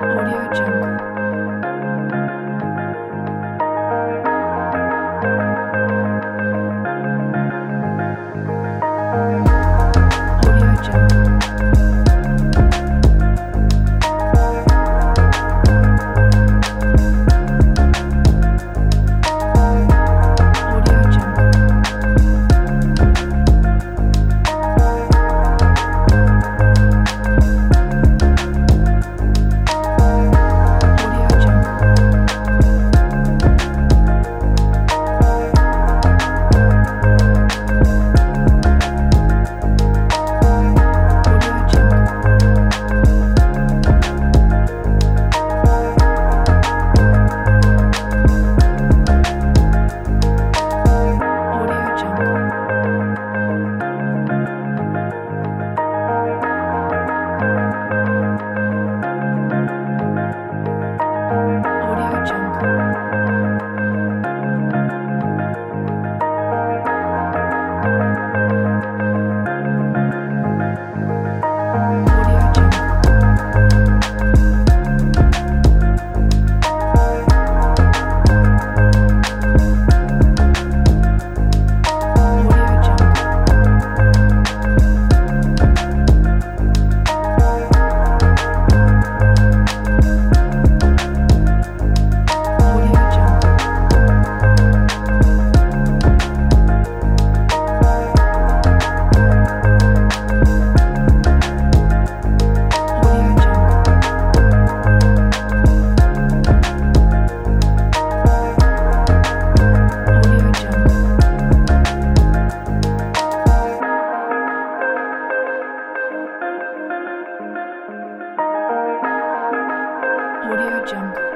Audio Jungle. Audio Jungle. Audio Jungle. Audio Jungle. Audio Jungle. Audio Jungle. Audio Jungle. Audio Jungle. Audio Jungle. Audio Jungle. Audio Jungle. Audio Jungle. Audio Jungle.